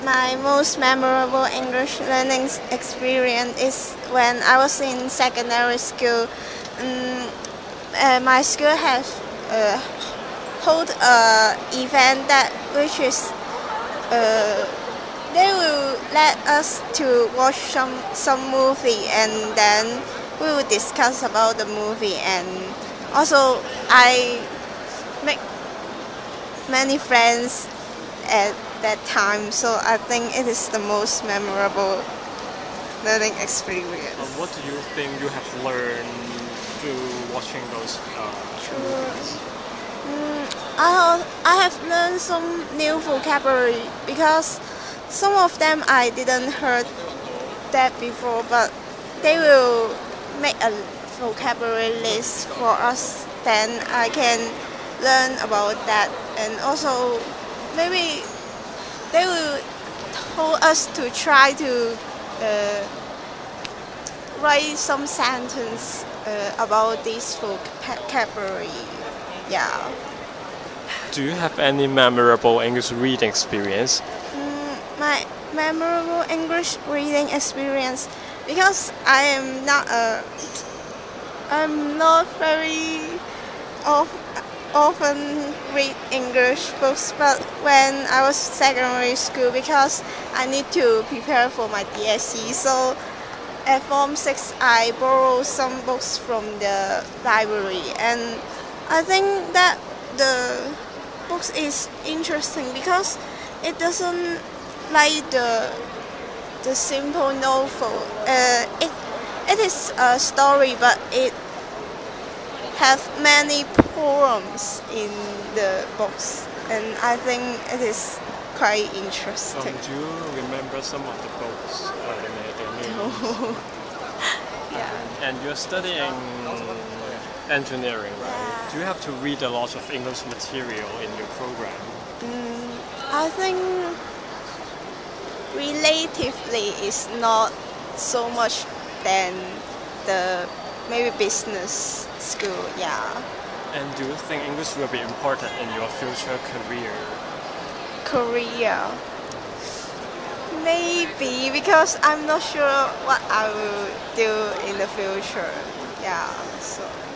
My most memorable English learning experience is when I was in secondary school. My school has hold a event that which is they will let us to watch some movie, and then we will discuss about the movie, and also I make many friends at that time, so I think it is the most memorable learning experience. What do you think you have learned through watching those movies? I have learned some new vocabulary because some of them I didn't heard that before, but they will make a vocabulary list for us, then I can learn about that, and also maybe they will told us to try to write some sentence about this vocabulary. Yeah. Do you have any memorable English reading experience? My memorable English reading experience, because I'm not very often read English books, but when I was secondary school, because I need to prepare for my DSE, so at Form 6 I borrowed some books from the library, and I think that the books is interesting because it doesn't like the simple novel. It is a story, but it have many poems in the books, and I think it is quite interesting. Do you remember some of the books? Their names? Yeah. And you're studying engineering, right? Yeah. Do you have to read a lot of English material in your program? I think relatively is not so much than the maybe business school. Yeah. And do you think English will be important in your future career? Korea. Maybe, because I'm not sure what I will do in the future. Yeah. So.